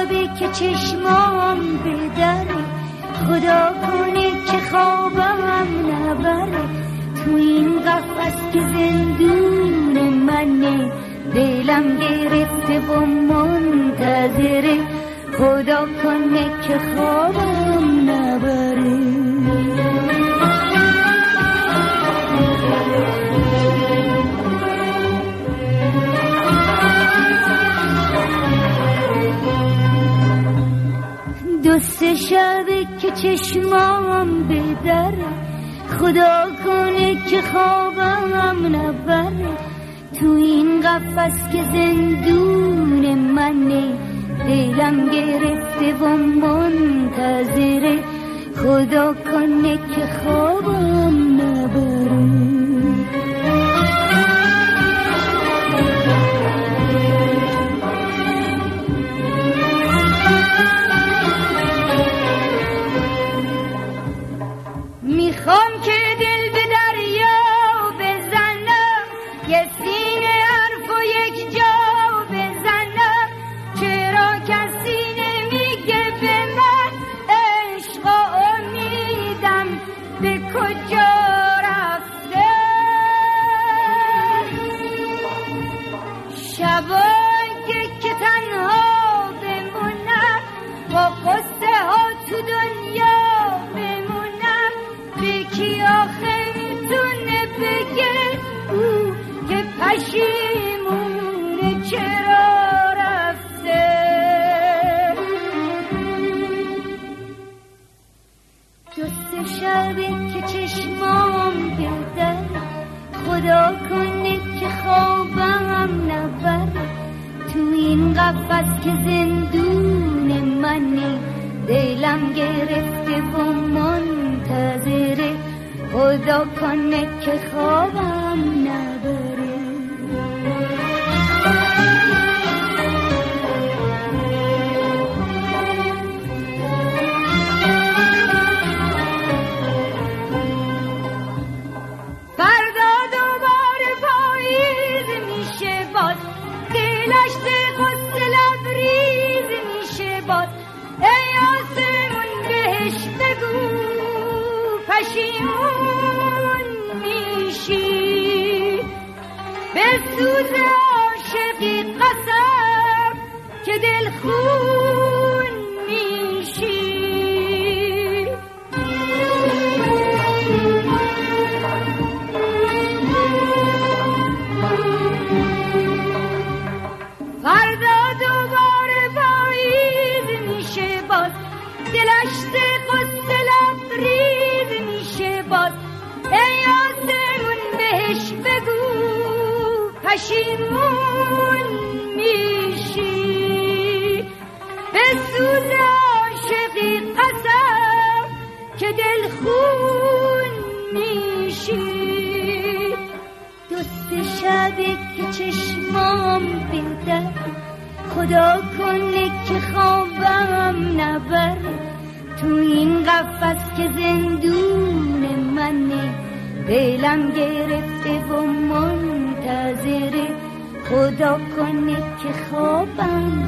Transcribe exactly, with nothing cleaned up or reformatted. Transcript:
شبی که چشمام بدره، خدا کنه که خوابم نبره. تو این قفس که زندون منه، دلم گرفته و منتظره. خدا کنه که خوابم نبره. دو سه شبه که چشمام بدره، خدا کنه که خوابم نبره. تو این قفس که زندون منه، دلم گرفته و منتظره. خدا کنه که خوابم نبره. میخوام که دل به دریا بزنم، یه سینه حرف و یک جا بزنم. چرا کسی نمیگه به من عشق و امیدم به کجا رفته؟ شبایی که تنها بمونم، با قصه ها تو دنیا بمونم، به کی آخه میتونه بگه او که پشیمونه چرا رفته؟ دوست شبی که چشمام بدره، خدا کنه که خوابم نبره. تو این قفس که زندون منه، دلم گرفته و منتظره. خدا کنه که خوابم نبره. فردا دوباره پاییز میشه باز، دلشت غصه لبریز میشه باز. ای آسمون بهش بگو پشیمون میشی، به سوز عاشقی قسم که دل خون میشی. فردا دوباره پاییز میشه باز، دلشت قصه لبریز میشه باز. ای آسمون بهش بگو پشیمون میشی، به سوز عاشقی قسم که دل خون میشی. دوست شبی که چشمام بدره، خدا کنه که خوابم نبره. تو این قفس که زندون منه، دلم گرفته و منتظره. خدا کنه که خوابم